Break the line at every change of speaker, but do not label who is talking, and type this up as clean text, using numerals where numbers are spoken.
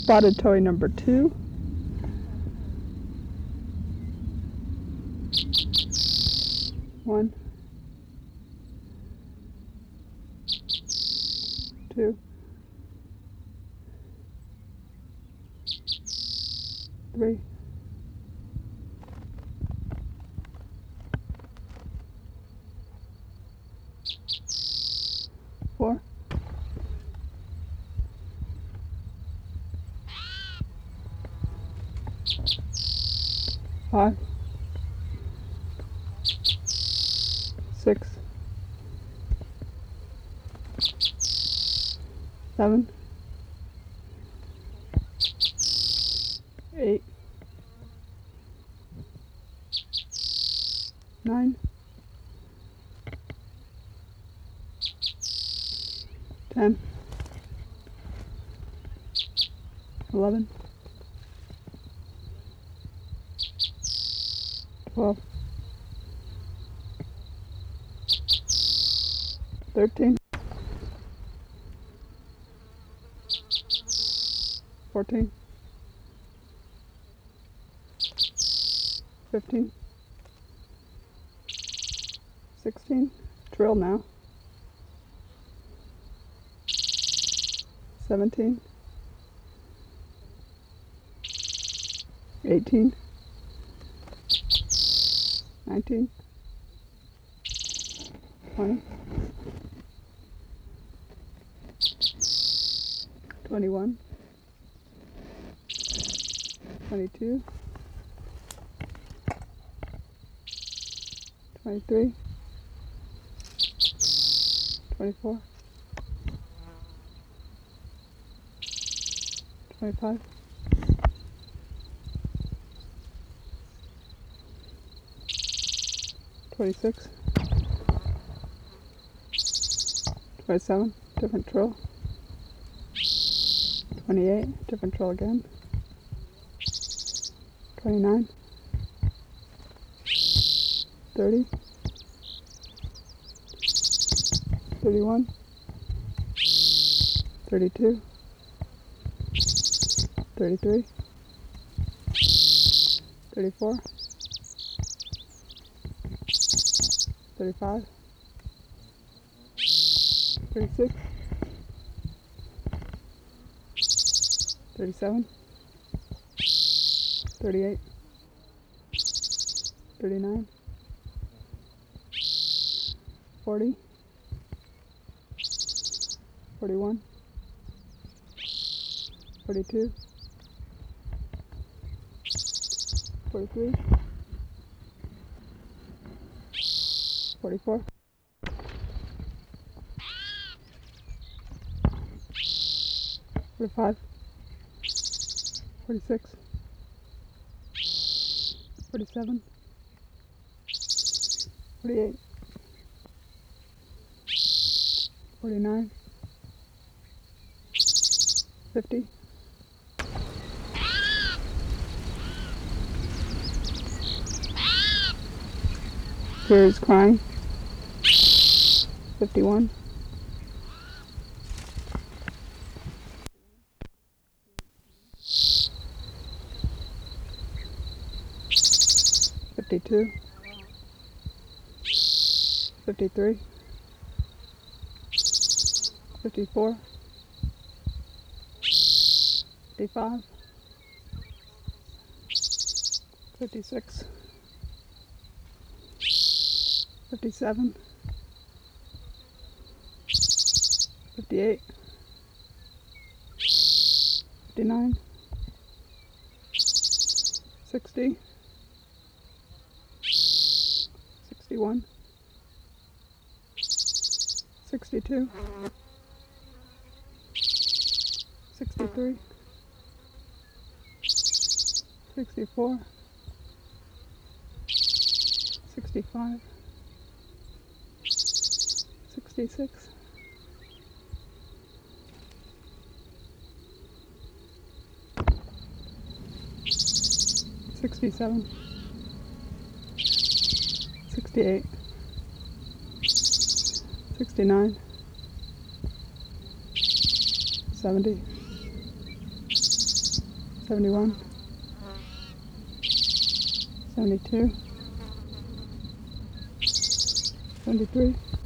Spotted toy number 2. One, two, three, four, five, 6, 7, 8, 9, 10, 11, 12, 13, 14, 15, 16, trill now, 17, 18, 19, 20, 21, 22, 23, 24, 25, 26, 27, different trill, 28, different trill again, 29, 30, 31, 32, 33, 34, 35, 36, 37, 38, 39, 40, 41, 42, 43, 44, 45, 46, 47, 48, 49, 50, 'Kira's crying, 51, 52, 53, 54, 55, 56, 57, 58, 59, 60, 61, 62, 63, 64, 65, 66, 67, 68, 69, 70, 71, 72, 73,